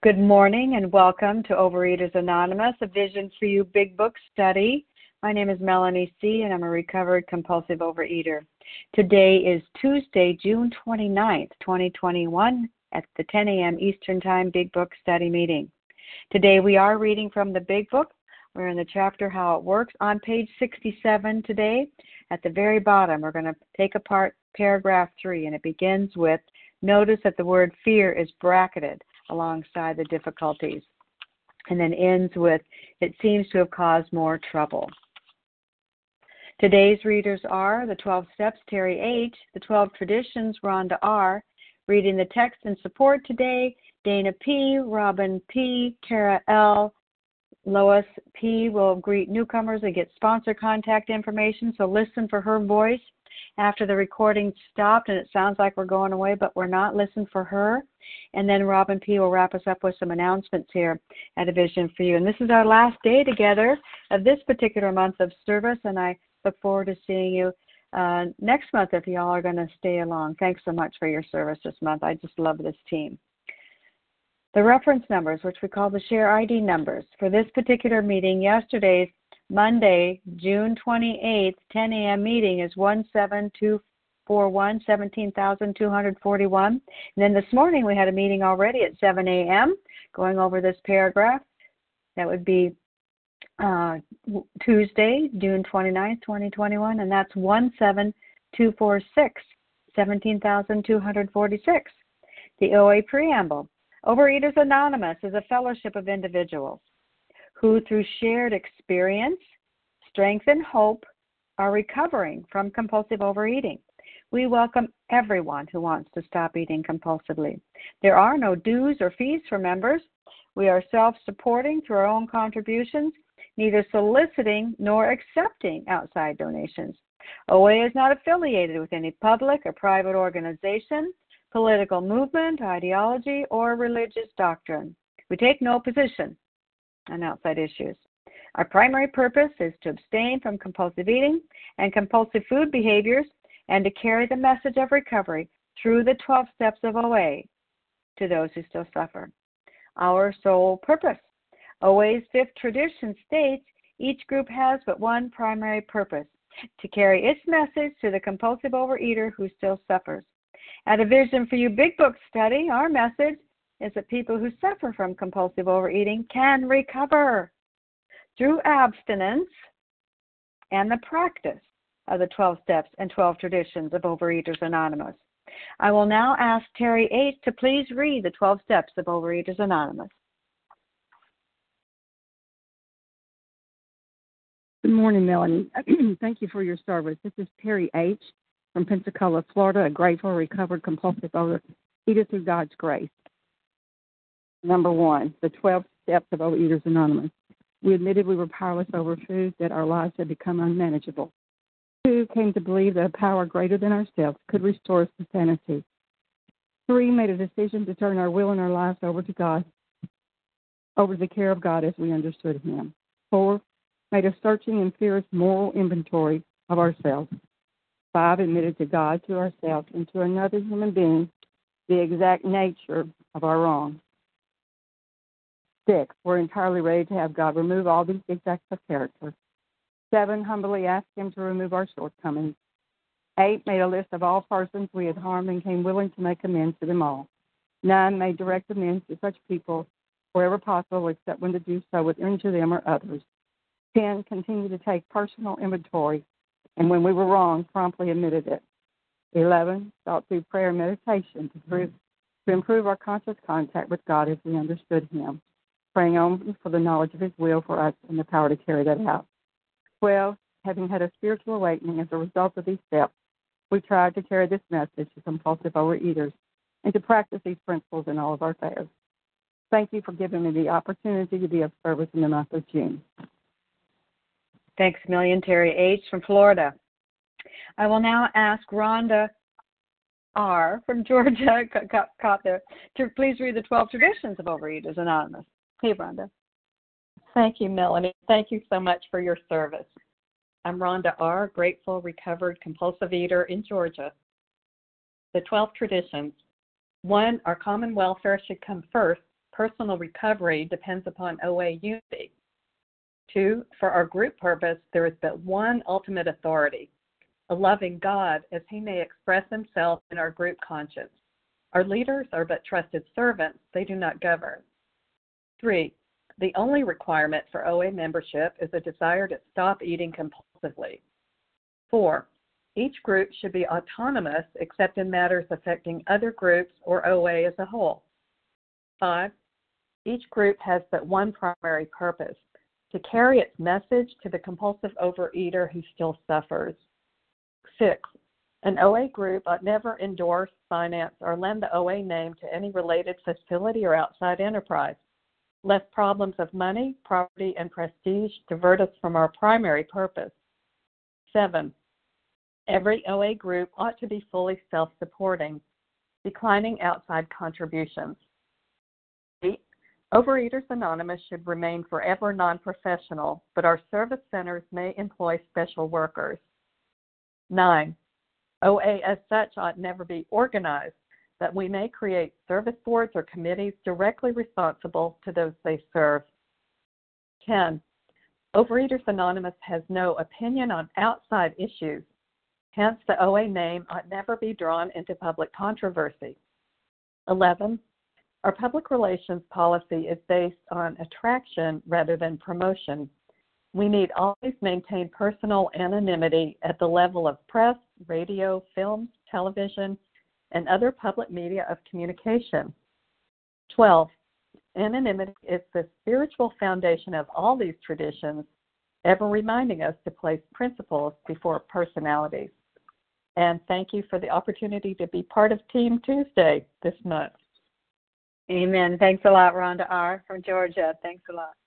Good morning and welcome to Overeaters Anonymous, a Vision for You Big Book study. My name is Melanie C. and I'm a recovered compulsive overeater. Today is Tuesday, June 29th, 2021 at the 10 a.m. Eastern Time Big Book study meeting. Today we are reading from the Big Book. We're in the chapter How It Works on page 67 today. At the very bottom, we're going to take apart paragraph 3, and it begins with, notice that the word fear is bracketed alongside the difficulties, and then ends with, it seems to have caused more trouble. Today's readers are the 12 Steps, Terry H., the 12 Traditions, Rhonda R., reading the text and support today, Dana P., Robin P., Kara L., Lois P. will greet newcomers and get sponsor contact information, so listen for her voice after the recording stopped and it sounds like we're going away, but we're not. Listen for her. And then Robin P. will wrap us up with some announcements here at A Vision for You. And this is our last day together of this particular month of service, and I look forward to seeing you next month if y'all are going to stay along. Thanks so much for your service this month. I just love this team. The reference numbers, which we call the share ID numbers, for this particular meeting, yesterday's Monday, June 28th, 10 a.m. meeting is 17241, 17,241. And then this morning we had a meeting already at 7 a.m. going over this paragraph. That would be Tuesday, June 29th, 2021, and that's 17246, 17,246. The OA Preamble. Overeaters Anonymous is a fellowship of individuals who, through shared experience, strength, and hope, are recovering from compulsive overeating. We welcome everyone who wants to stop eating compulsively. There are no dues or fees for members. We are self-supporting through our own contributions, neither soliciting nor accepting outside donations. OA is not affiliated with any public or private organization, political movement, ideology, or religious doctrine. We take no position on outside issues. Our primary purpose is to abstain from compulsive eating and compulsive food behaviors and to carry the message of recovery through the 12 steps of OA to those who still suffer. Our sole purpose. OA's fifth tradition states each group has but one primary purpose, to carry its message to the compulsive overeater who still suffers. At A Vision for You Big Book study, our message is that people who suffer from compulsive overeating can recover through abstinence and the practice of the 12 steps and 12 traditions of Overeaters Anonymous. I will now ask Terry H. to please read the 12 steps of Overeaters Anonymous. Good morning, Melanie. Thank you for your service. This is Terry H. from Pensacola, Florida, a grateful, recovered, compulsive overeater through God's grace. Number 1, the 12 steps of Overeaters Anonymous. We admitted we were powerless over food, that our lives had become unmanageable. 2, came to believe that a power greater than ourselves could restore us to sanity. 3, made a decision to turn our will and our lives over to God, over the care of God as we understood Him. 4, made a searching and fierce moral inventory of ourselves. 5, admitted to God, to ourselves, and to another human being the exact nature of our wrong. 6, we're entirely ready to have God remove all these defects of character. 7, humbly asked Him to remove our shortcomings. 8, made a list of all persons we had harmed and came willing to make amends to them all. 9, made direct amends to such people wherever possible, except when to do so would injure them or others. 10, continued to take personal inventory, and when we were wrong, promptly admitted it. 11, sought through prayer and meditation to improve our conscious contact with God as we understood Him, praying only for the knowledge of His will for us and the power to carry that out. 12, having had a spiritual awakening as a result of these steps, we tried to carry this message to compulsive overeaters and to practice these principles in all of our affairs. Thank you for giving me the opportunity to be of service in the month of June. Thanks a million, Terry H. from Florida. I will now ask Rhonda R. from Georgia, caught there, to please read the 12 traditions of Overeaters Anonymous. Hey, Rhonda. Thank you, Melanie. Thank you so much for your service. I'm Rhonda R., grateful, recovered, compulsive eater in Georgia. The 12 traditions. 1, our common welfare should come first, personal recovery depends upon OA unity. 2, for our group purpose, there is but one ultimate authority, a loving God, as he may express himself in our group conscience. Our leaders are but trusted servants, they do not govern. 3, the only requirement for OA membership is a desire to stop eating compulsively. 4, each group should be autonomous except in matters affecting other groups or OA as a whole. 5, each group has but one primary purpose, to carry its message to the compulsive overeater who still suffers. 6, an OA group ought never endorse, finance, or lend the OA name to any related facility or outside enterprise, lest problems of money, property, and prestige divert us from our primary purpose. 7, every OA group ought to be fully self-supporting, declining outside contributions. 8, Overeaters Anonymous should remain forever non-professional, but our service centers may employ special workers. 9, OA as such ought never be organized, that we may create service boards or committees directly responsible to those they serve. 10, Overeaters Anonymous has no opinion on outside issues. Hence, the OA name ought never be drawn into public controversy. 11, our public relations policy is based on attraction rather than promotion. We need always maintain personal anonymity at the level of press, radio, films, television, and other public media of communication. 12, anonymity is the spiritual foundation of all these traditions, ever reminding us to place principles before personalities. And thank you for the opportunity to be part of Team Tuesday this month. Amen. Thanks a lot, Rhonda R. from Georgia. Thanks a lot.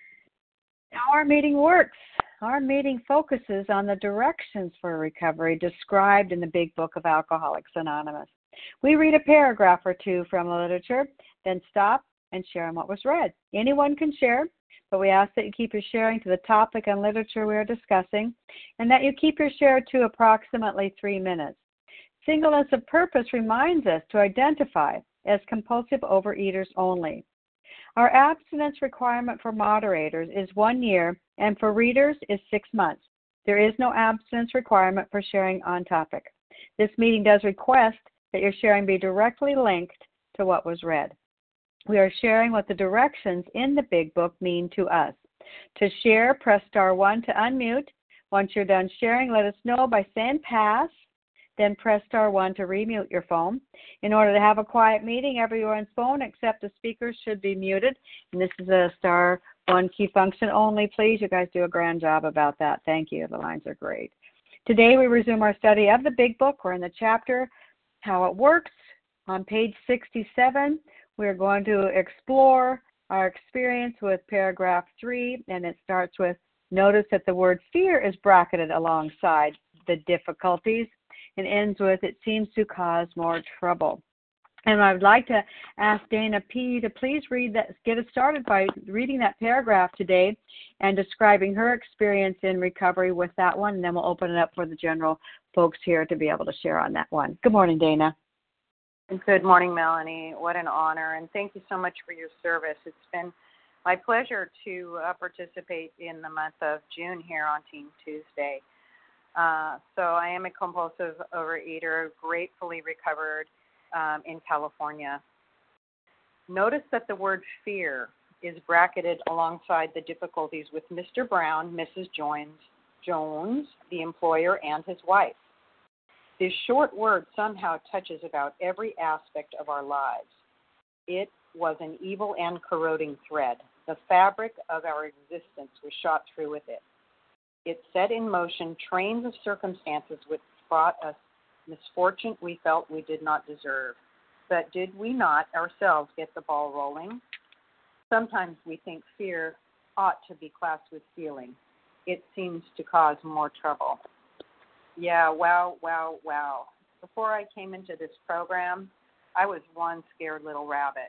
How our meeting works. Our meeting focuses on the directions for recovery described in the Big Book of Alcoholics Anonymous. We read a paragraph or two from the literature, then stop and share on what was read. Anyone can share, but we ask that you keep your sharing to the topic and literature we are discussing, and that you keep your share to approximately 3 minutes. Singleness of purpose reminds us to identify as compulsive overeaters only. Our abstinence requirement for moderators is 1 year, and for readers is 6 months. There is no abstinence requirement for sharing on topic. This meeting does request that your sharing be directly linked to what was read. We are sharing what the directions in the Big Book mean to us. To share, press *1 to unmute. Once you're done sharing, let us know by saying pass. Then press *1 to remute your phone. In order to have a quiet meeting, everyone's phone except the speakers should be muted. And this is a *1 key function only, please. You guys do a grand job about that. Thank you. The lines are great. Today we resume our study of the Big Book. We're in the chapter How It Works. On page 67, we're going to explore our experience with paragraph 3, and it starts with, notice that the word fear is bracketed alongside the difficulties, and ends with, it seems to cause more trouble. And I would like to ask Dana P. to please read that, get us started by reading that paragraph today and describing her experience in recovery with that one, and then we'll open it up for the general folks here to be able to share on that one. Good morning, Dana. Good morning, Melanie. What an honor, and thank you so much for your service. It's been my pleasure to participate in the month of June here on Team Tuesday. So I am a compulsive overeater, gratefully recovered in California. Notice that the word fear is bracketed alongside the difficulties with Mr. Brown, Mrs. Jones, the employer, and his wife. This short word somehow touches about every aspect of our lives. It was an evil and corroding thread. The fabric of our existence was shot through with it. It set in motion trains of circumstances which brought us misfortune we felt we did not deserve. But did we not ourselves get the ball rolling? Sometimes we think fear ought to be classed with feeling. It seems to cause more trouble. Yeah, wow. Before I came into this program, I was one scared little rabbit.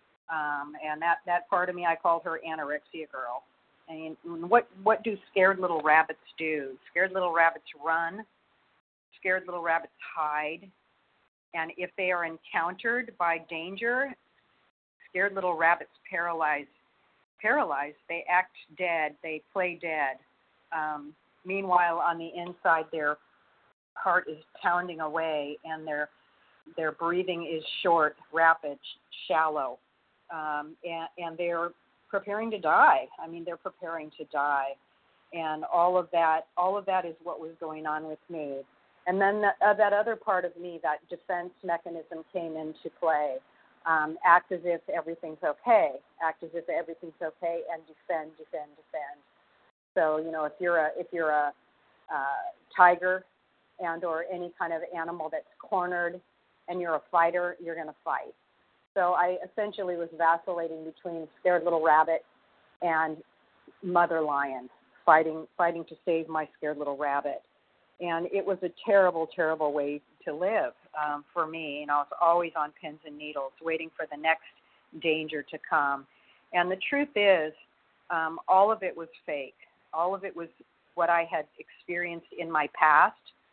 And that part of me, I called her anorexia girl. And what do scared little rabbits do? Scared little rabbits run. Scared little rabbits hide. And if they are encountered by danger, scared little rabbits paralyzed, they act dead, they play dead. Meanwhile, on the inside, their heart is pounding away, and their breathing is short, rapid, shallow, and they're preparing to die. I mean, they're preparing to die, and all of that is what was going on with me. And then that other part of me, that defense mechanism, came into play. Act as if everything's okay. Act as if everything's okay, and defend. So, you know, if you're a tiger and or any kind of animal that's cornered and you're a fighter, you're going to fight. So I essentially was vacillating between scared little rabbit and mother lion, fighting to save my scared little rabbit. And it was a terrible, terrible way to live for me. You know, I was always on pins and needles, waiting for the next danger to come. And the truth is, all of it was fake. All of it was what I had experienced in my past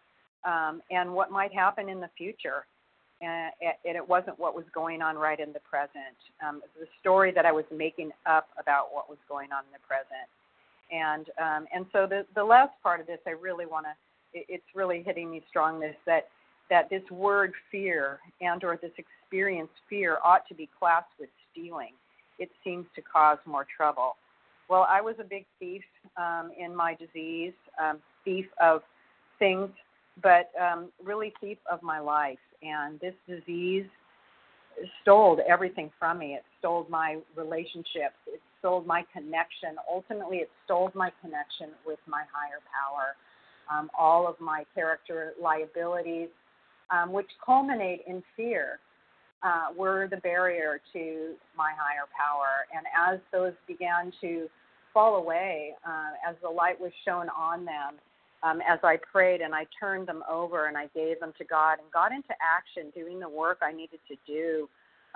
and what might happen in the future. And it wasn't what was going on right in the present. It was a story that I was making up about what was going on in the present. And so the last part of this, I really want to, it's really hitting me strong, that this word fear and or this experience fear ought to be classed with stealing. It seems to cause more trouble. Well, I was a big thief in my disease, thief of things, but really thief of my life. And this disease stole everything from me. It stole my relationships. It stole my connection. Ultimately, it stole my connection with my higher power. All of my character liabilities, which culminate in fear, were the barrier to my higher power. And as those began to fall away, as the light was shown on them, as I prayed and I turned them over and I gave them to God and got into action, doing the work I needed to do,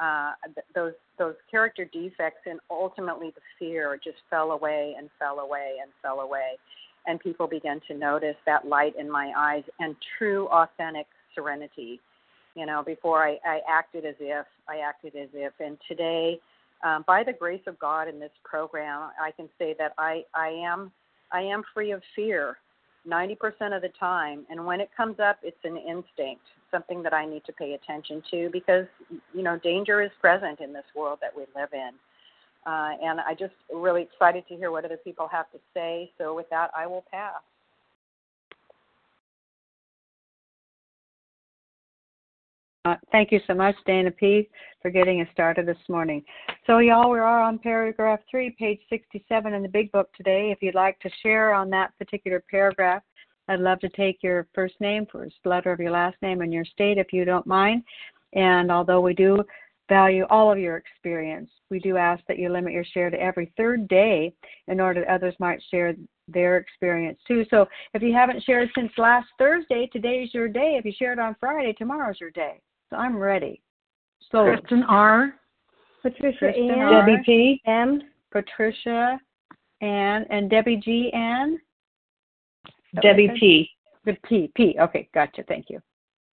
those character defects and ultimately the fear just fell away and fell away and fell away. And people began to notice that light in my eyes and true, authentic serenity. You know, before I acted as if. And today, by the grace of God in this program, I can say that I am free of fear 90% of the time. And when it comes up, it's an instinct, something that I need to pay attention to because, you know, danger is present in this world that we live in. And I just really excited to hear what other people have to say. So with that, I will pass. Thank you so much, Dana P., for getting us started this morning. So, y'all, we are on paragraph 3, page 67 in the Big Book today. If you'd like to share on that particular paragraph, I'd love to take your first name, first letter of your last name, and your state, if you don't mind. And although we do value all of your experience, we do ask that you limit your share to every third day in order that others might share their experience too. So if you haven't shared since last Thursday, today's your day. If you shared on Friday, tomorrow's your day. So I'm ready. So Kristen R. Patricia Ann. Debbie P. M. Patricia Ann. And Debbie G. Ann? Debbie P. The P. P. Okay, gotcha. Thank you.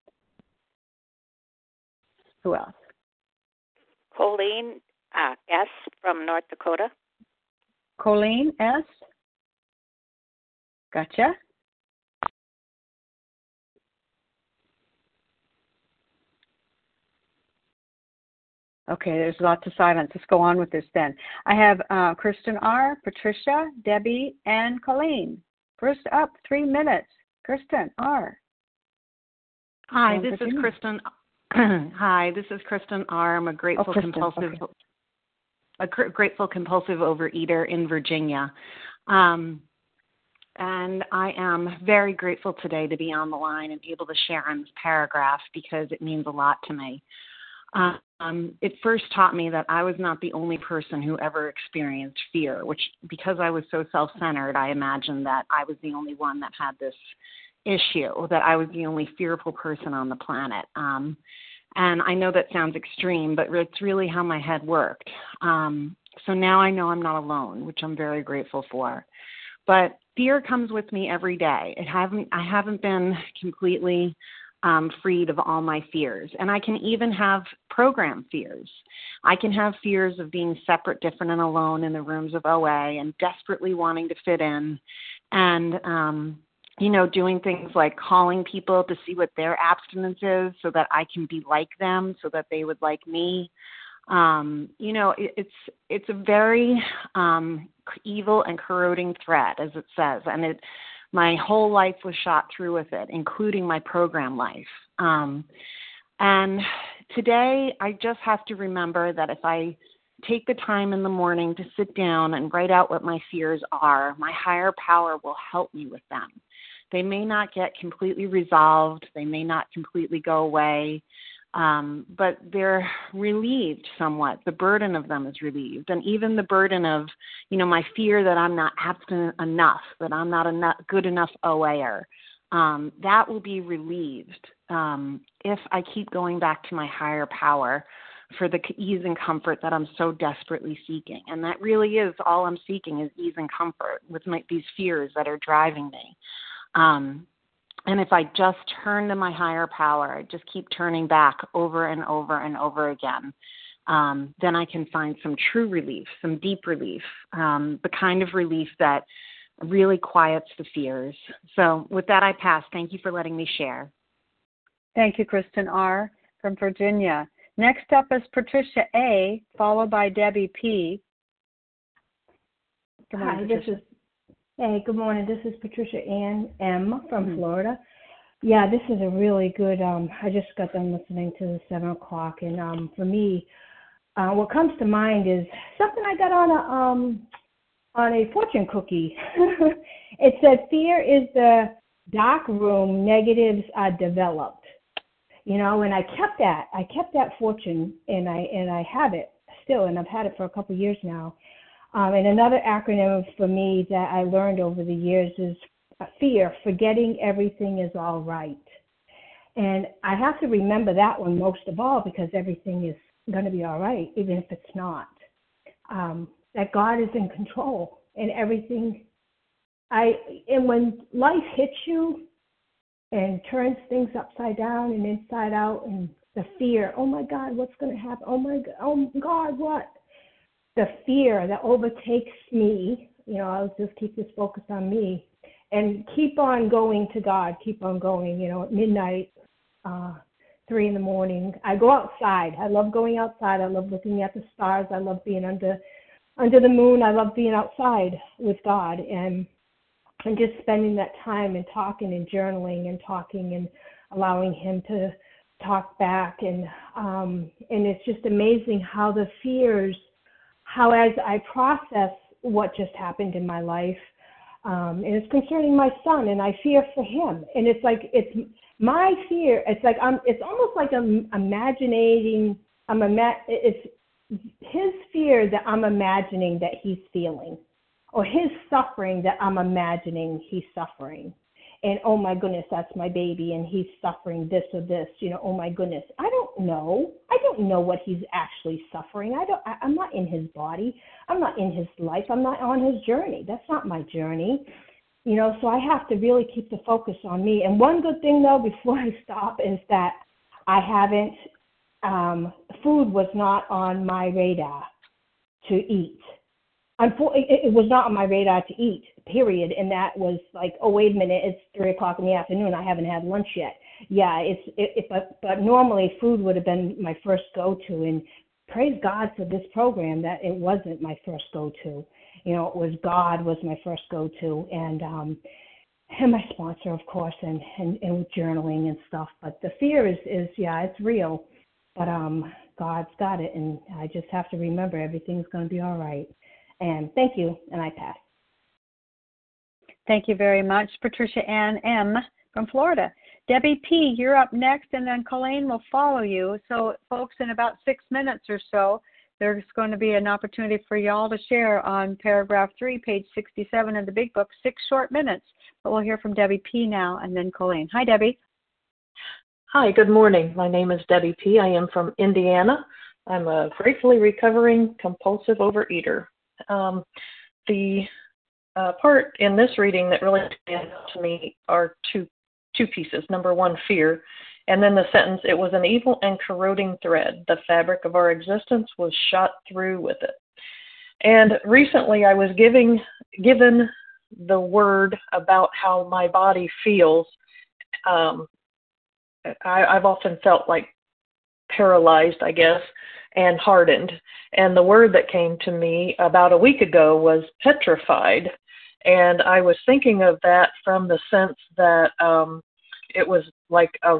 Who else? Colleen S. from North Dakota. Colleen S. Gotcha. Okay, there's lots of silence. Let's go on with this then. I have Kristen R., Patricia, Debbie, and Colleen. First up, 3 minutes. Kristen R. Hi, this is Kristen. Hi, this is Kristen R. I'm a grateful compulsive overeater in Virginia. And I am very grateful today to be on the line and able to share on this paragraph because it means a lot to me. It first taught me that I was not the only person who ever experienced fear, which because I was so self-centered, I imagined that I was the only one that had this issue, that I was the only fearful person on the planet. And I know that sounds extreme, but it's really how my head worked. So now I know I'm not alone, which I'm very grateful for. But fear comes with me every day. I haven't been completely freed of all my fears. And I can even have program fears. I can have fears of being separate, different, and alone in the rooms of OA and desperately wanting to fit in and, doing things like calling people to see what their abstinence is so that I can be like them, so that they would like me. It's a very evil and corroding thread, as it says, and my whole life was shot through with it, including my program life. And today, I just have to remember that if I take the time in the morning to sit down and write out what my fears are, my higher power will help me with them. They may not get completely resolved. They may not completely go away. But they're relieved somewhat. The burden of them is relieved. And even the burden of, my fear that I'm not abstinent enough, that I'm not a good enough OAer, that will be relieved if I keep going back to my higher power for the ease and comfort that I'm so desperately seeking. And that really is all I'm seeking, is ease and comfort with these fears that are driving me. And if I just turn to my higher power, I just keep turning back over and over and over again, then I can find some true relief, some deep relief, the kind of relief that really quiets the fears. So with that, I pass. Thank you for letting me share. Thank you, Kristen R. from Virginia. Next up is Patricia A., followed by Debbie P. Good morning, Patricia. Good morning. This is Patricia Ann M. from Florida. Yeah, this is a really good, I just got done listening to the 7 o'clock, and for me, what comes to mind is something I got on a fortune cookie. It said, fear is the dark room negatives are developed. And I kept that fortune, and I have it still, and I've had it for a couple of years now. And another acronym for me that I learned over the years is fear, forgetting everything is all right. And I have to remember that one most of all, because everything is going to be all right, even if it's not. That God is in control and everything. And when life hits you and turns things upside down and inside out, and the fear, oh my God, what's going to happen? Oh God, what? The fear that overtakes me, I'll just keep this focused on me and keep on going to God, keep on going, at midnight, 3 in the morning. I go outside. I love going outside. I love looking at the stars. I love being under the moon. I love being outside with God and just spending that time and talking and journaling and talking and allowing Him to talk back. And it's just amazing how the fears, how as I process what just happened in my life, and it's concerning my son, and I fear for him. And it's like, it's my fear. It's like, it's almost like I'm imagining, it's his fear that I'm imagining that he's feeling, or his suffering that I'm imagining he's suffering. And oh my goodness, that's my baby, and he's suffering this or this, oh my goodness. I don't know what he's actually suffering. I'm not in his body. I'm not in his life. I'm not on his journey. That's not my journey. So I have to really keep the focus on me. And one good thing though, before I stop, is that I haven't, food was not on my radar to eat. It was not on my radar to eat, period. And that was like, oh, wait a minute, it's 3 o'clock in the afternoon. I haven't had lunch yet. Yeah, but normally food would have been my first go-to. And praise God for this program that it wasn't my first go-to. It was God was my first go-to. And my sponsor, of course, and with journaling and stuff. But the fear is it's real. But God's got it. And I just have to remember everything's going to be all right. And thank you, and I pass. Thank you very much, Patricia Ann M. from Florida. Debbie P., you're up next, and then Colleen will follow you. So, folks, in about 6 minutes or so, there's going to be an opportunity for y'all to share on paragraph 3, page 67 of the Big Book, 6 short minutes. But we'll hear from Debbie P. now, and then Colleen. Hi, Debbie. Hi, good morning. My name is Debbie P. I am from Indiana. I'm a gratefully recovering compulsive overeater. The part in this reading that really stands out to me are two pieces. Number one, fear, And then the sentence, it was an evil and corroding thread. The fabric of our existence was shot through with it. And recently I was given the word about how my body feels. I've often felt like paralyzed, I guess, and hardened. And the word that came to me about a week ago was petrified. And I was thinking of that from the sense that it was like a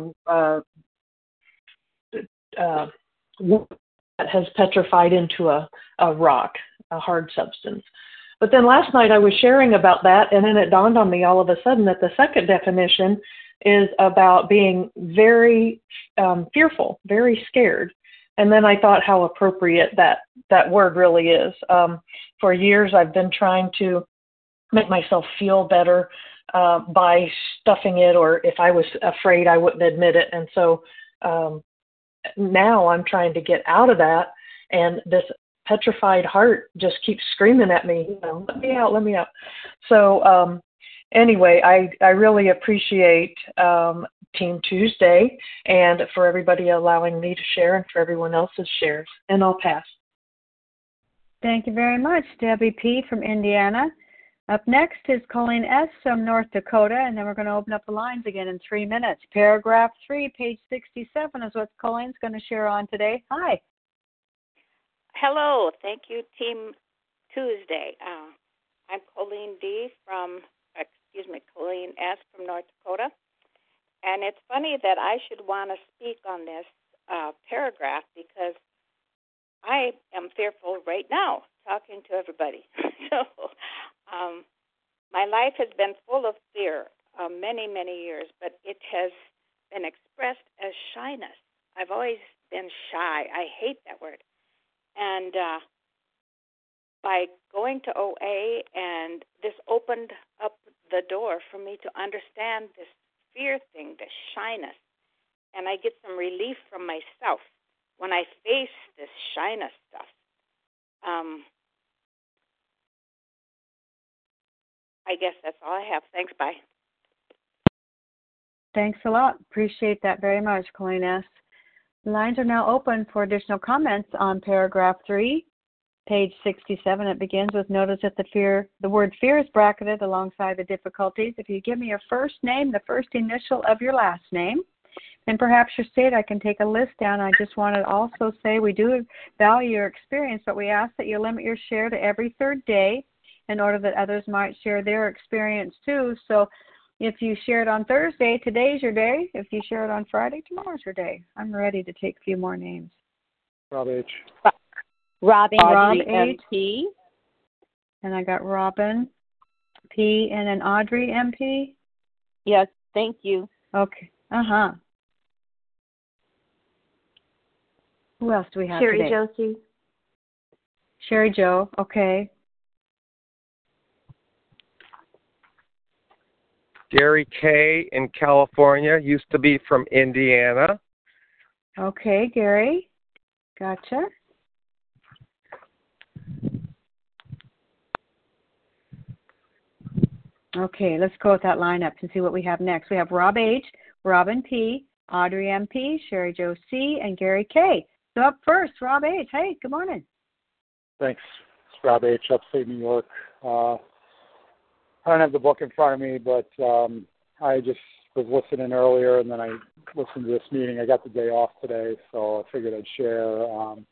wood that has petrified into a rock, a hard substance. But then last night I was sharing about that, and then it dawned on me all of a sudden that the second definition is about being very fearful, very scared. And then I thought how appropriate that word really is. For years I've been trying to make myself feel better by stuffing it, or if I was afraid I wouldn't admit it. And so now I'm trying to get out of that, and this petrified heart just keeps screaming at me, let me out, let me out. So anyway, I really appreciate Team Tuesday, and for everybody allowing me to share and for everyone else's shares. And I'll pass. Thank you very much, Debbie P. from Indiana. Up next is Colleen S. from North Dakota, and then we're going to open up the lines again in 3 minutes. Paragraph 3, page 67 is what Colleen's going to share on today. Hi. Hello. Thank you, Team Tuesday. I'm Colleen S. from North Dakota. And it's funny that I should want to speak on this paragraph because I am fearful right now talking to everybody. So my life has been full of fear many, many years, but it has been expressed as shyness. I've always been shy. I hate that word. And by going to OA, and this opened up the door for me to understand this fear thing, this shyness. And I get some relief from myself when I face this shyness stuff. I guess that's all I have. Thanks. Bye. Thanks a lot. Appreciate that very much, Colleen S. The lines are now open for additional comments on paragraph 3, page 67. It begins with, notice that the word fear is bracketed alongside the difficulties. If you give me your first name, the first initial of your last name, and perhaps your state, I can take a list down. I just want to also say we do value your experience, but we ask that you limit your share to every third day in order that others might share their experience too. So if you share it on Thursday, today's your day. If you share it on Friday, tomorrow's your day. I'm ready to take a few more names. Rob H. Robin H. MP. And I got Robin P. and then Audrey MP. Yes, thank you. Okay. Who else do we have Sherry today? Josie. Sherry Jo. Okay. Gary K. in California, used to be from Indiana. Okay, Gary. Gotcha. Okay, let's go with that lineup and see what we have next. We have Rob H., Robin P., Audrey MP., Sherry Jo C., and Gary K. So up first, Rob H. Hey, good morning. Thanks. It's Rob H., upstate New York. I don't have the book in front of me, but I just was listening earlier, and then I listened to this meeting. I got the day off today, so I figured I'd share.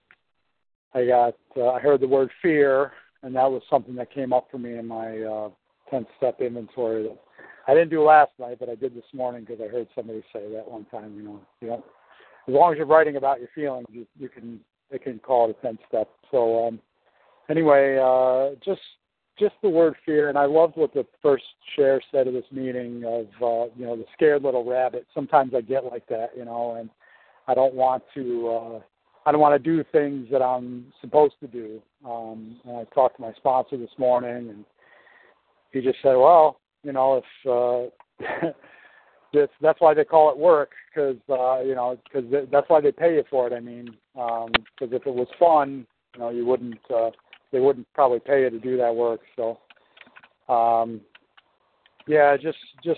I heard the word fear, and that was something that came up for me in my 10-step inventory. That I didn't do last night, but I did this morning because I heard somebody say that one time. You know, as long as you're writing about your feelings, they can call it a 10-step. So anyway, just the word fear, and I loved what the first share said of this meeting of, the scared little rabbit. Sometimes I get like that, and I don't want to do things that I'm supposed to do. And I talked to my sponsor this morning, and he just said, well, if that's why they call it work, because that's why they pay you for it. I mean, because if it was fun, you wouldn't. They wouldn't probably pay you to do that work. So Yeah, just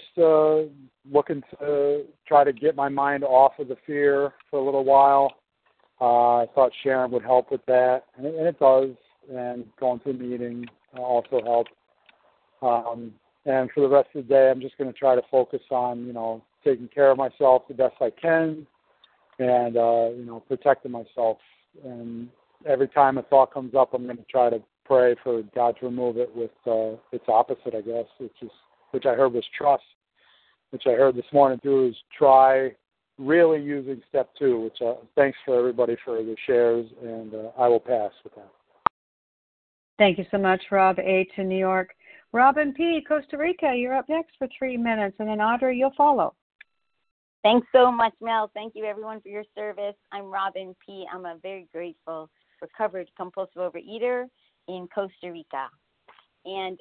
looking to try to get my mind off of the fear for a little while. I thought Sharon would help with that, and it does. And going to a meeting also helped. And for the rest of the day, I'm just going to try to focus on, taking care of myself the best I can, and protecting myself. And every time a thought comes up, I'm going to try to pray for God to remove it with its opposite, I guess, which I heard was trust, which I heard this morning too, is try really using step 2, which thanks for everybody for the shares, and I will pass with that. Thank you so much, Rob A. to New York. Robin P., Costa Rica, you're up next for 3 minutes, and then Audrey, you'll follow. Thanks so much, Mel. Thank you, everyone, for your service. I'm Robin P. I'm a very grateful, recovered compulsive overeater in Costa Rica. And,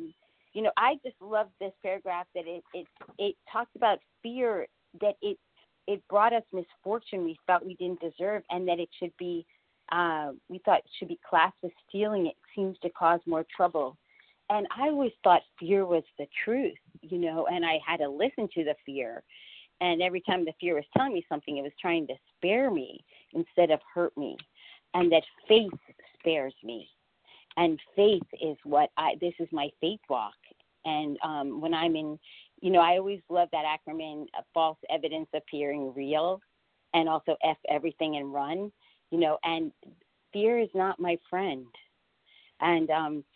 I just love this paragraph that it talks about fear, that it brought us misfortune we thought we didn't deserve, and that it should be, we thought it should be classed as stealing. It seems to cause more trouble. And I always thought fear was the truth, and I had to listen to the fear. And every time the fear was telling me something, it was trying to spare me instead of hurt me. And that faith spares me. And faith is this is my faith walk. And when I'm in, I always love that acronym, false evidence appearing real, and also F everything and run, and fear is not my friend. And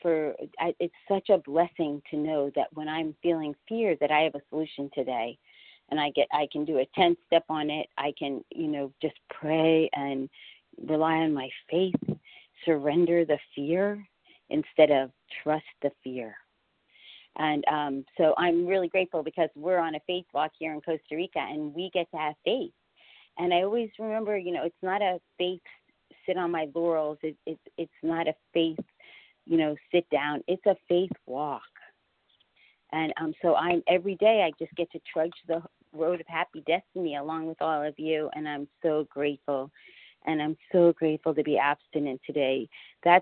it's such a blessing to know that when I'm feeling fear, that I have a solution today, and I can do a 10 step on it. I can, just pray and rely on my faith, surrender the fear instead of trust the fear. And so I'm really grateful because we're on a faith walk here in Costa Rica, and we get to have faith. And I always remember, it's not a faith sit on my laurels. It's not a faith, sit down. It's a faith walk. And so every day I just get to trudge the road of happy destiny along with all of you, and I'm so grateful. And I'm so grateful to be abstinent today. That's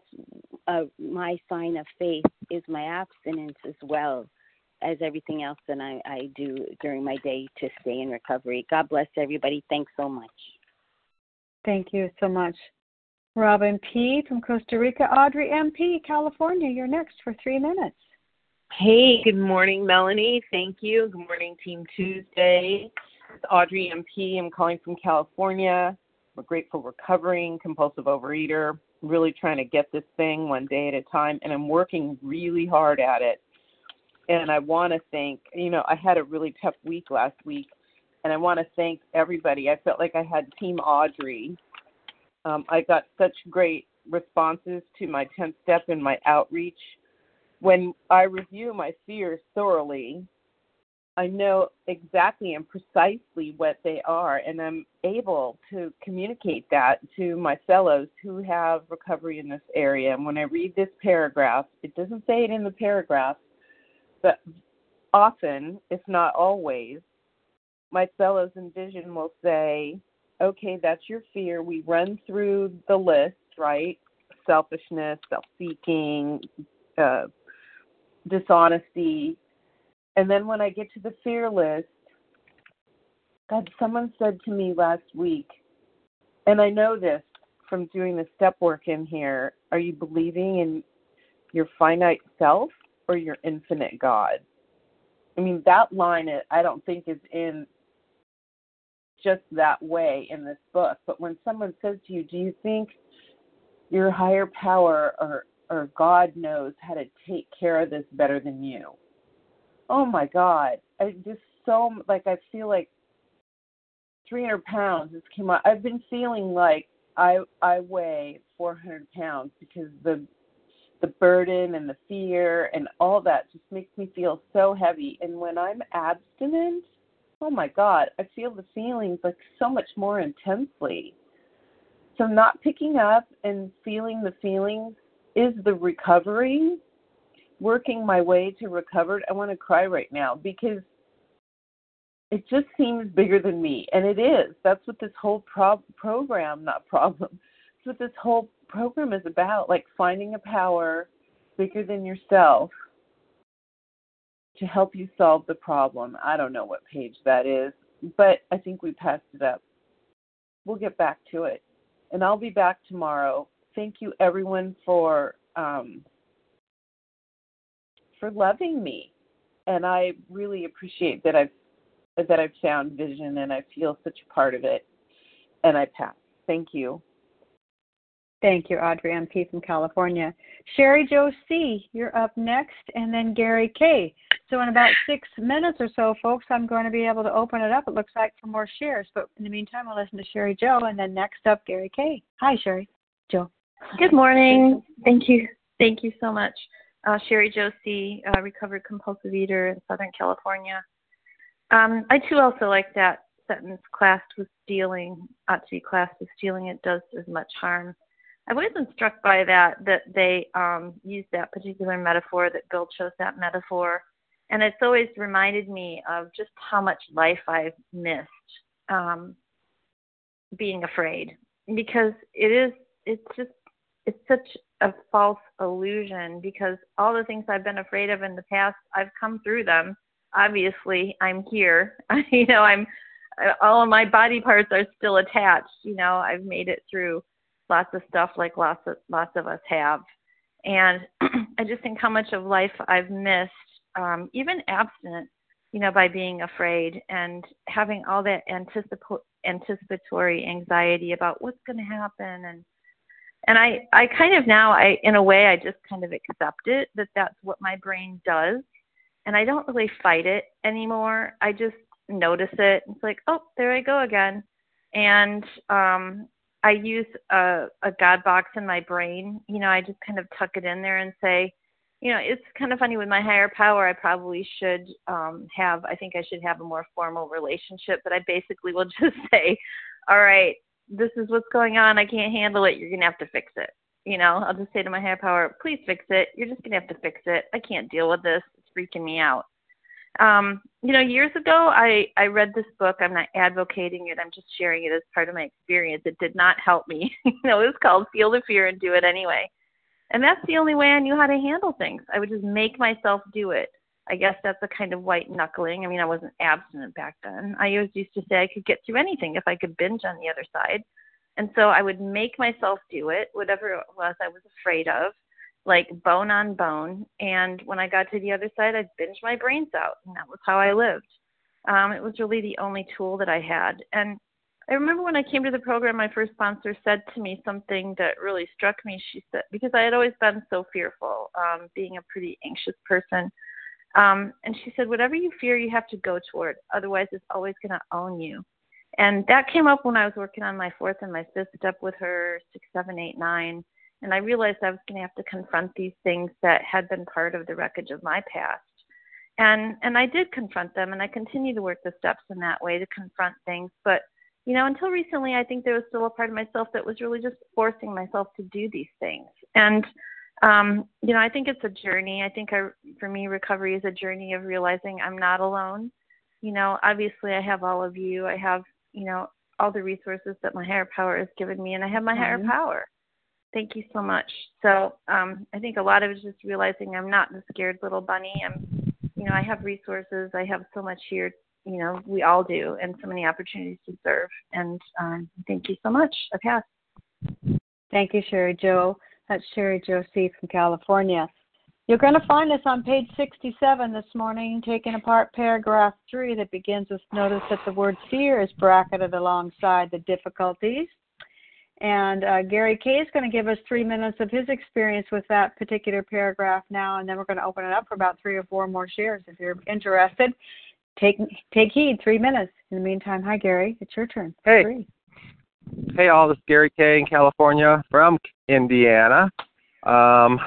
my sign of faith, is my abstinence as well as everything else that I do during my day to stay in recovery. God bless everybody. Thanks so much. Thank you so much. Robin P. from Costa Rica. Audrey M.P., California, you're next for 3 minutes. Hey, good morning, Melanie. Thank you. Good morning, Team Tuesday. It's Audrey M.P. I'm calling from California. I'm a grateful, recovering, compulsive overeater, really trying to get this thing one day at a time, and I'm working really hard at it. And I want to thank, I had a really tough week last week, and I want to thank everybody. I felt like I had Team Audrey. I got such great responses to my 10th step and my outreach. When I review my fears thoroughly, I know exactly and precisely what they are, and I'm able to communicate that to my fellows who have recovery in this area. And when I read this paragraph, it doesn't say it in the paragraph, but often, if not always, my fellows in Vision will say, okay, that's your fear. We run through the list, right? Selfishness, self-seeking, dishonesty. And then when I get to the fear list, God, someone said to me last week, and I know this from doing the step work in here, are you believing in your finite self or your infinite God? I mean, that line I don't think is in just that way in this book. But when someone says to you, do you think your higher power or God knows how to take care of this better than you? Oh my God, I feel like 300 pounds just came out. I've been feeling like I weigh 400 pounds because the burden and the fear and all that just makes me feel so heavy. And when I'm abstinent, oh my God, I feel the feelings like so much more intensely. So not picking up and feeling the feelings is the recovery. Working my way to recovered, I want to cry right now because it just seems bigger than me, and it is. That's what this whole program, not problem, that's what this whole program is about, like finding a power bigger than yourself to help you solve the problem. I don't know what page that is, but I think we passed it up. We'll get back to it. And I'll be back tomorrow. Thank you, everyone, for loving me. And I really appreciate that I've found vision and I feel such a part of it. And I pass. Thank you. Thank you, Audrey MP from California. Sherry Joe C., you're up next, and then Gary K. So in about 6 minutes or so, folks, I'm going to be able to open it up, it looks like, for more shares. But in the meantime, I'll listen to Sherry Joe, and then next up, Gary K. Hi, Sherry Joe. Good morning. Thank you. Thank you so much. Sherry Joe C., recovered compulsive eater in Southern California. I, too, also like that sentence, classed with stealing, ought to be classed with stealing, it does as much harm. I've always been struck by that they used that particular metaphor, that Bill chose that metaphor. And it's always reminded me of just how much life I've missed being afraid. Because it's such a false illusion, because all the things I've been afraid of in the past, I've come through them. Obviously, I'm here. All of my body parts are still attached. I've made it through lots of stuff like lots of us have. And I just think how much of life I've missed, even abstinent, by being afraid and having all that anticipatory anxiety about what's going to happen. And I kind of now, in a way, I just kind of accept it, that that's what my brain does. And I don't really fight it anymore. I just notice it. It's like, oh, there I go again. And I use a God box in my brain. I just kind of tuck it in there and say, it's kind of funny with my higher power. I probably should I think I should have a more formal relationship, but I basically will just say, all right, this is what's going on. I can't handle it. You're going to have to fix it. I'll just say to my higher power, please fix it. You're just going to have to fix it. I can't deal with this. It's freaking me out. Years ago, I read this book. I'm not advocating it. I'm just sharing it as part of my experience. It did not help me. It was called Feel the Fear and Do It Anyway. And that's the only way I knew how to handle things. I would just make myself do it. I guess that's a kind of white knuckling. I wasn't abstinent back then. I always used to say I could get through anything if I could binge on the other side. And so I would make myself do it, whatever it was I was afraid of, like bone on bone. And when I got to the other side, I'd binge my brains out. And that was how I lived. It was really the only tool that I had. And I remember when I came to the program, my first sponsor said to me something that really struck me. She said, because I had always been so fearful, being a pretty anxious person. And she said, whatever you fear, you have to go toward. Otherwise, it's always going to own you. And that came up when I was working on my fourth and my fifth step with her, 6, 7, 8, 9. And I realized I was going to have to confront these things that had been part of the wreckage of my past. And I did confront them, and I continue to work the steps in that way to confront things. But until recently, I think there was still a part of myself that was really just forcing myself to do these things. And, I think it's a journey. I think for me, recovery is a journey of realizing I'm not alone. Obviously I have all of you. I have, all the resources that my higher power has given me, and I have my higher power. Thank you so much. So I think a lot of it is just realizing I'm not the scared little bunny. I have resources. I have so much here. We all do, and so many opportunities to serve. And thank you so much. I pass. Thank you, Sherry Joe. That's Sherry Joe C. from California. You're going to find us on page 67 this morning, taking apart paragraph 3 that begins with, notice that the word fear is bracketed alongside the difficulties. And Gary K. is going to give us 3 minutes of his experience with that particular paragraph now, and then we're going to open it up for about 3 or 4 more shares. If you're interested, take heed, 3 minutes. In the meantime, hi, Gary. It's your turn. Hey. 3. Hey, all. This is Gary K. in California from Indiana. I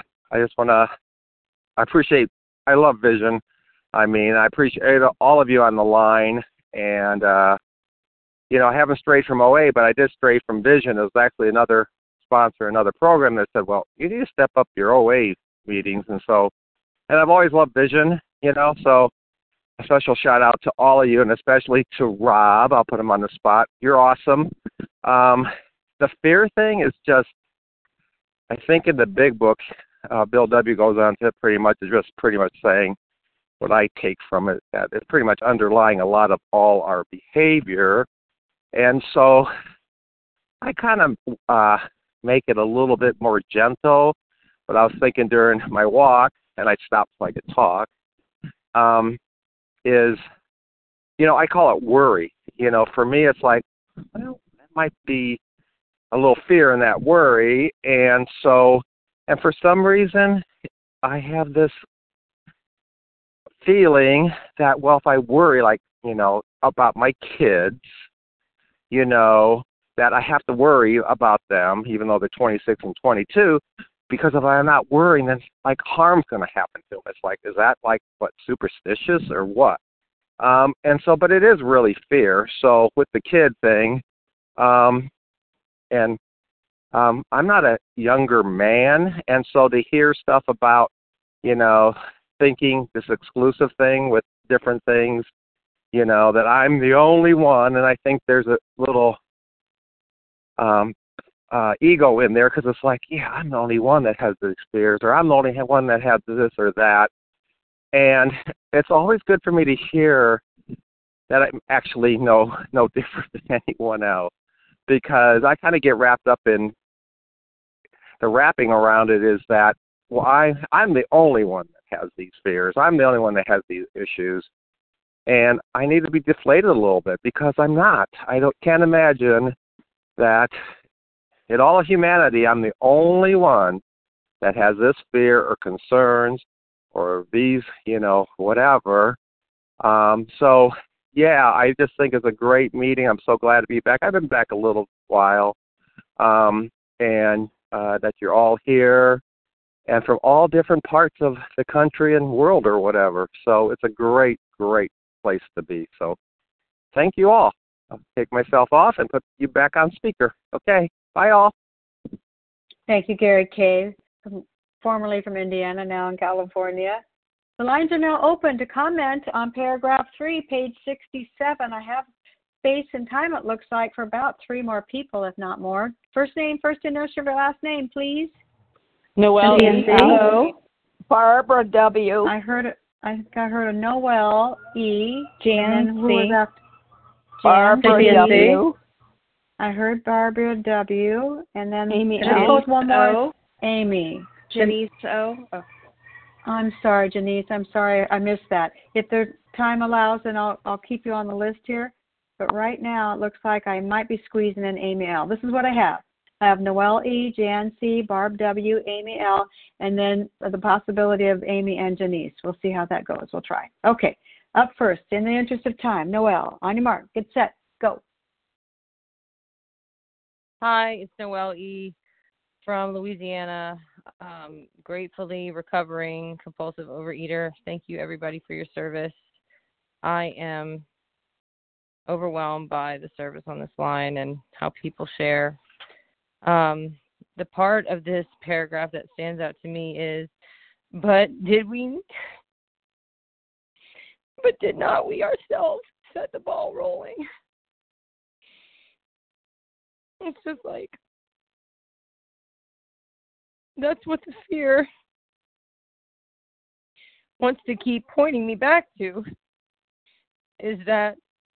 love vision. I appreciate all of you on the line. And, I haven't strayed from OA, but I did stray from vision. It was actually another sponsor, another program that said, well, you need to step up your OA meetings. And I've always loved vision, so a special shout out to all of you, and especially to Rob. I'll put him on the spot. You're awesome. The fear thing is just, I think in the big book, Bill W. goes on to pretty much saying, what I take from it, that it's pretty much underlying a lot of all our behavior. And so I kind of make it a little bit more gentle. But I was thinking during my walk, and I'd stop so I could talk, is, I call it worry. For me, it's like, well, that might be a little fear in that worry. And for some reason, I have this feeling that, well, if I worry, like, about my kids, that I have to worry about them, even though they're 26 and 22, because if I'm not worrying, then, like, harm's going to happen to them. It's like, is that, like, what, superstitious or what? But it is really fear. So with the kid thing, I'm not a younger man, and so to hear stuff about, thinking this exclusive thing with different things, that I'm the only one, and I think there's a little ego in there, because it's like, yeah, I'm the only one that has these fears, or I'm the only one that has this or that. And it's always good for me to hear that I'm actually no different than anyone else, because I kind of get wrapped up in the wrapping around it is that, well, I'm the only one that has these fears. I'm the only one that has these issues. And I need to be deflated a little bit, because I'm not. Can't imagine that in all of humanity, I'm the only one that has this fear or concerns or these, whatever. Yeah, I just think it's a great meeting. I'm so glad to be back. I've been back a little while, and that you're all here and from all different parts of the country and world or whatever. So it's a great, great place to be. So thank you all. I'll take myself off and put you back on speaker. Okay. Bye, all. Thank you, Gary Cave, formerly from Indiana, now in California. The lines are now open to comment on paragraph 3, page 67. I have space and time, it looks like, for about 3 more people, if not more. First name, first initial, last name, please. Noelle E. Barbara W. I heard a Noelle E. Jan who was after? Barbara W. I heard Barbara W. And then Amy O. One more. Amy. Janice O. Oh. I'm sorry, Janice. I'm sorry. I missed that. If the time allows, then I'll keep you on the list here. But right now, it looks like I might be squeezing in Amy L. This is what I have. I have Noelle E., Jan C., Barb W., Amy L., and then the possibility of Amy and Janice. We'll see how that goes. We'll try. Okay. Up first, in the interest of time, Noelle, on your mark, get set, go. Hi, it's Noelle E. from Louisiana. Gratefully recovering compulsive overeater. Thank you, everybody, for your service. I am overwhelmed by the service on this line and how people share. The part of this paragraph that stands out to me is, but did not we ourselves set the ball rolling? It's just like, that's what the fear wants to keep pointing me back to, is that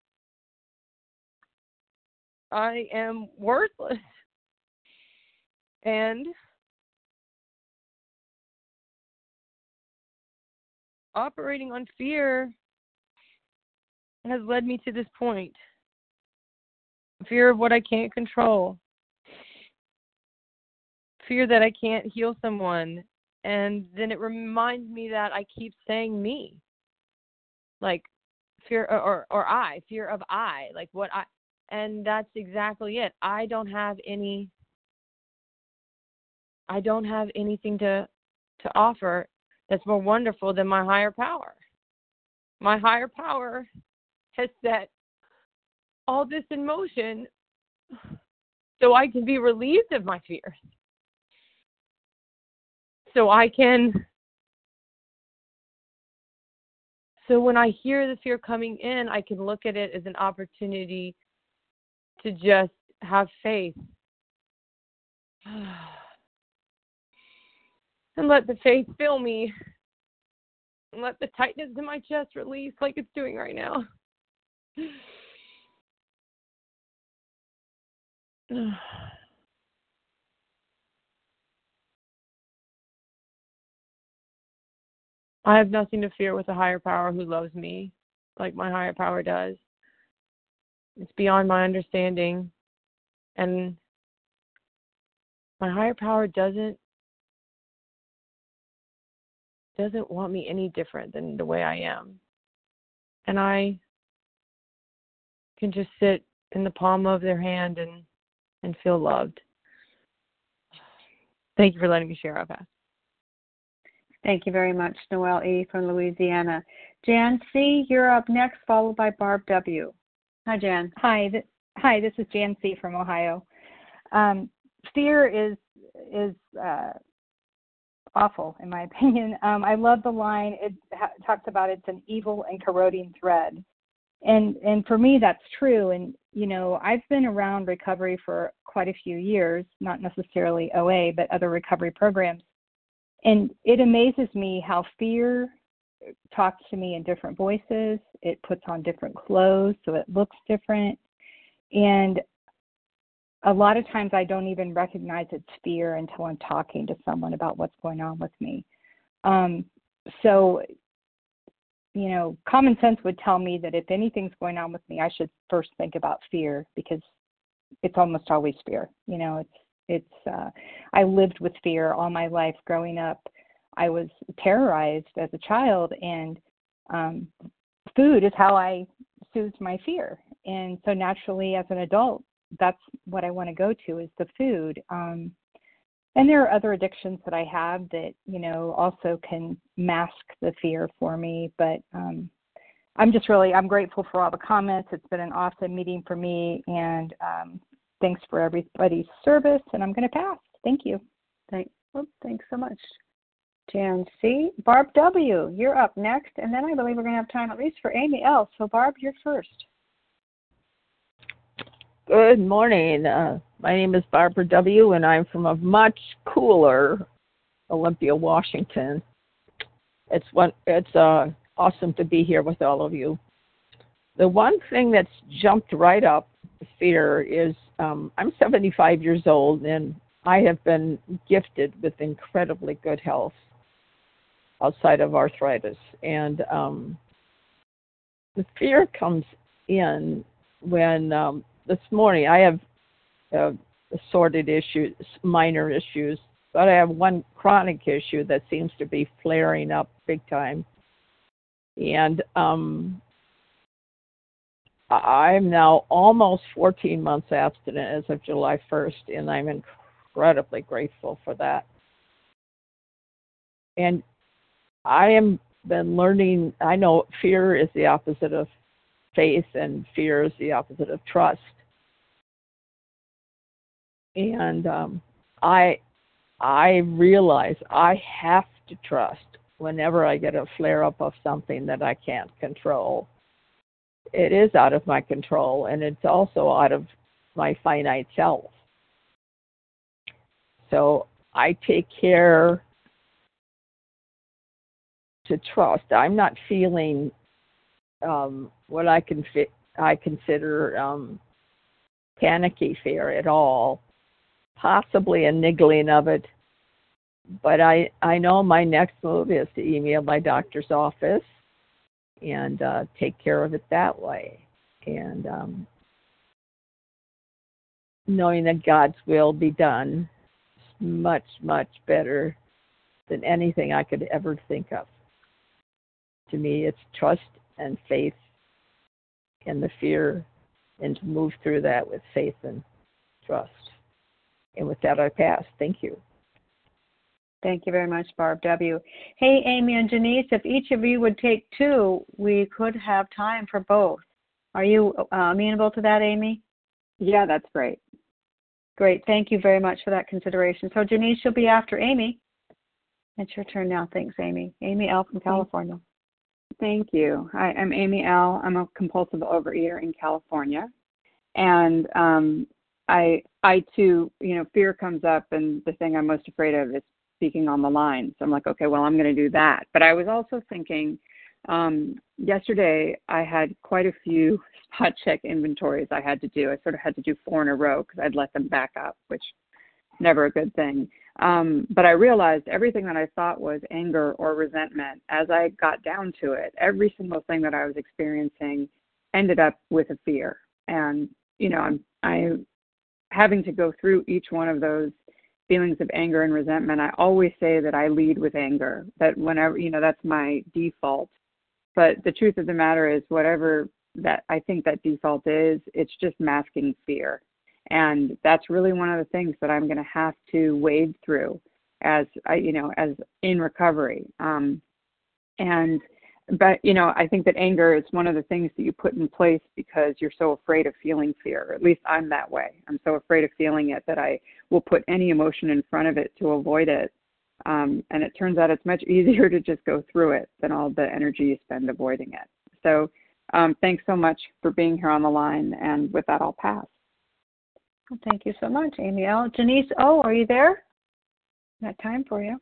I am worthless. And operating on fear has led me to this point. Fear of what I can't control. Fear that I can't heal someone. And then it reminds me that I keep saying me. Like fear fear of I, like what I, and that's exactly it. I don't have anything to offer that's more wonderful than my higher power. My higher power has set all this in motion so I can be relieved of my fears. So when I hear the fear coming in, I can look at it as an opportunity to just have faith. And let the faith fill me and let the tightness in my chest release like it's doing right now. I have nothing to fear with a higher power who loves me like my higher power does. It's beyond my understanding. And my higher power doesn't want me any different than the way I am. And I can just sit in the palm of their hand and feel loved. Thank you for letting me share. I'll pass. Thank you very much, Noelle E. from Louisiana. Jan C., you're up next, followed by Barb W. Hi, Jan. Hi, this is Jan C. from Ohio. Fear is awful, in my opinion. I love the line. It talks about it's an evil and corroding thread. And for me, that's true. And, you know, I've been around recovery for quite a few years, not necessarily OA, but other recovery programs. And it amazes me how fear talks to me in different voices. It puts on different clothes, so it looks different. And a lot of times I don't even recognize it's fear until I'm talking to someone about what's going on with me. So, you know, common sense would tell me that if anything's going on with me, I should first think about fear, because it's almost always fear. You know, I lived with fear all my life growing up. I was terrorized as a child, and food is how I soothed my fear. And so naturally, as an adult, that's what I want to go to, is the food. And there are other addictions that I have that, you know, also can mask the fear for me. But I'm grateful for all the comments. It's been an awesome meeting for me, and thanks for everybody's service, and I'm going to pass. Thank you. Thanks so much, Jan C. Barb W., you're up next, and then I believe we're going to have time at least for Amy L. So, Barb, you're first. Good morning. My name is Barbara W., and I'm from a much cooler Olympia, Washington. It's awesome to be here with all of you. The one thing that's jumped right up, fear, is I'm 75 years old, and I have been gifted with incredibly good health outside of arthritis. And the fear comes in when this morning I have assorted issues, minor issues, but I have one chronic issue that seems to be flaring up big time. And I'm now almost 14 months abstinent as of July 1st, and I'm incredibly grateful for that. And I have been learning, I know fear is the opposite of faith, and fear is the opposite of trust. And I realize I have to trust whenever I get a flare-up of something that I can't control. It is out of my control, and it's also out of my finite self. So I take care to trust. I'm not feeling what I consider panicky fear at all, possibly a niggling of it. But I know my next move is to email my doctor's office and take care of it that way. And knowing that God's will be done is much, much better than anything I could ever think of. To me, it's trust and faith and the fear, and to move through that with faith and trust. And with that, I pass. Thank you. Thank you very much, Barb W. Hey, Amy and Janice, if each of you would take two, we could have time for both. Are you amenable to that, Amy? Yeah, that's great. Great. Thank you very much for that consideration. So, Janice, you'll be after Amy. It's your turn now. Thanks, Amy. Amy L. from California. Thank you. Hi, I'm Amy L. I'm a compulsive overeater in California. And I too, fear comes up, and the thing I'm most afraid of is speaking on the line. So I'm like, okay, well, I'm going to do that. But I was also thinking, yesterday I had quite a few spot check inventories I had to do. I sort of had to do 4 in a row because I'd let them back up, which never a good thing. But I realized everything that I thought was anger or resentment, as I got down to it, every single thing that I was experiencing ended up with a fear. And, I'm having to go through each one of those feelings of anger and resentment. I always say that I lead with anger, that whenever, that's my default. But the truth of the matter is, whatever that I think that default is, it's just masking fear. And that's really one of the things that I'm going to have to wade through as in recovery. But I think that anger is one of the things that you put in place because you're so afraid of feeling fear. At least I'm that way. I'm so afraid of feeling it that I will put any emotion in front of it to avoid it. And it turns out it's much easier to just go through it than all the energy you spend avoiding it. So thanks so much for being here on the line. And with that, I'll pass. Well, thank you so much, Amy L. Janice O., are you there? Got time for you.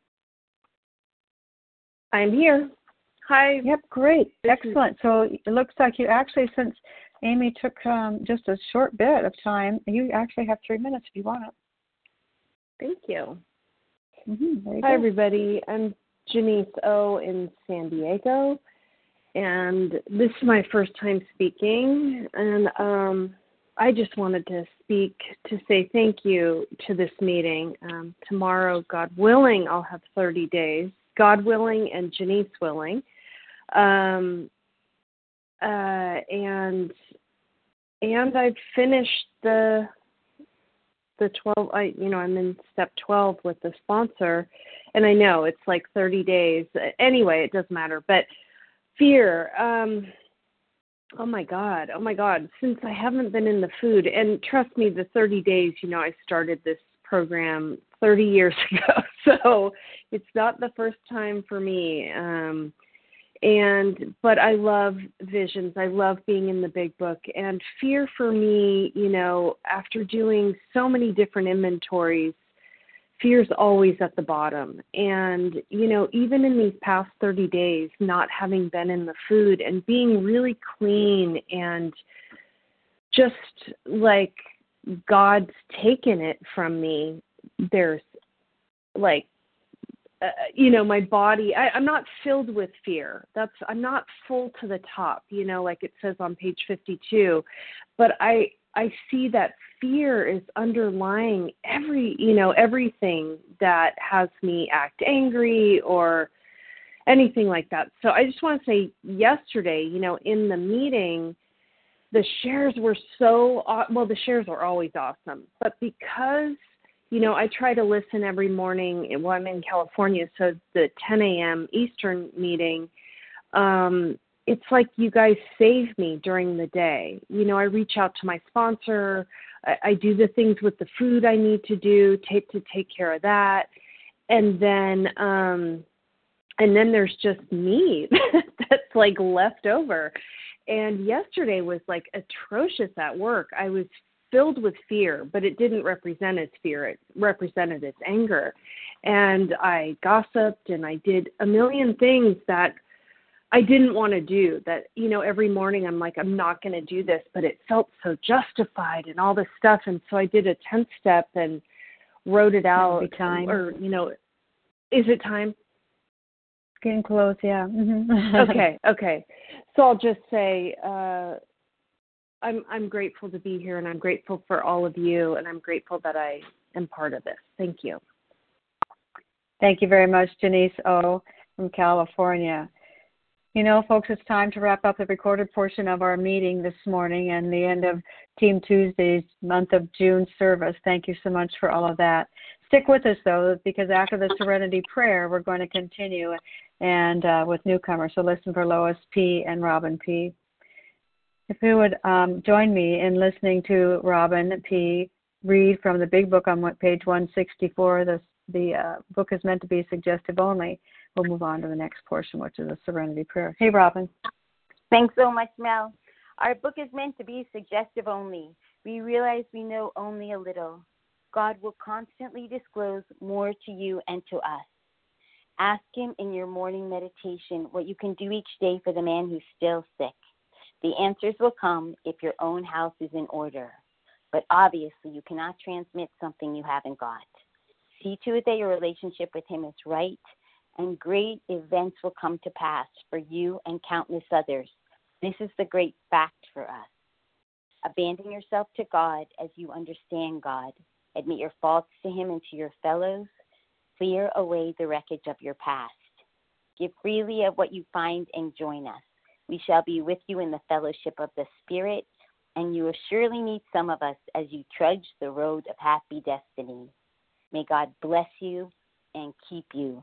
I'm here. Hi. Yep, great. Excellent. So it looks like you actually, since Amy took just a short bit of time, you actually have 3 minutes if you want it. Thank you. Mm-hmm. Hi, everybody. I'm Janice O. in San Diego, and this is my first time speaking, and I just wanted to speak to say thank you to this meeting. Tomorrow, God willing, I'll have 30 days, God willing and Janice willing. And I've finished the 12. I'm in step 12 with the sponsor, and I know it's like 30 days. Anyway, it doesn't matter. But fear. Oh my God. Since I haven't been in the food, and trust me, the 30 days. I started this program 30 years ago, so it's not the first time for me. But I love visions. I love being in the big book. And fear for me, after doing so many different inventories, fear's always at the bottom. And, even in these past 30 days, not having been in the food and being really clean and just like God's taken it from me, there's like, my body, I'm not filled with fear. I'm not full to the top, like it says on page 52. But I see that fear is underlying everything that has me act angry or anything like that. So I just want to say yesterday, in the meeting, the shares were the shares are always awesome. But because I try to listen every morning while I'm in California, so the 10 a.m. Eastern meeting, it's like you guys save me during the day. I reach out to my sponsor. I do the things with the food I need to do to take care of that. And then there's just me that's like left over. And yesterday was like atrocious at work. I was filled with fear, but it didn't represent its fear. It represented its anger. And I gossiped and I did a million things that I didn't want to do. That, every morning I'm like, I'm not going to do this, but it felt so justified and all this stuff. And so I did a 10th step and wrote it out. Time. Or, is it time? Getting close, yeah. Mm-hmm. Okay. So I'll just say, I'm grateful to be here, and I'm grateful for all of you, and I'm grateful that I am part of this. Thank you. Thank you very much, Janice O. from California. Folks, it's time to wrap up the recorded portion of our meeting this morning and the end of Team Tuesday's month of June service. Thank you so much for all of that. Stick with us, though, because after the Serenity Prayer, we're going to continue and with newcomers. So listen for Lois P. and Robin P. If you would join me in listening to Robin P. read from the Big Book on page 164. The book is meant to be suggestive only. We'll move on to the next portion, which is a Serenity Prayer. Hey, Robin. Thanks so much, Mel. Our book is meant to be suggestive only. We realize we know only a little. God will constantly disclose more to you and to us. Ask him in your morning meditation what you can do each day for the man who's still sick. The answers will come if your own house is in order. But obviously, you cannot transmit something you haven't got. See to it that your relationship with him is right, and great events will come to pass for you and countless others. This is the great fact for us. Abandon yourself to God as you understand God. Admit your faults to him and to your fellows. Clear away the wreckage of your past. Give freely of what you find and join us. We shall be with you in the fellowship of the Spirit, and you will surely meet some of us as you trudge the road of happy destiny. May God bless you and keep you.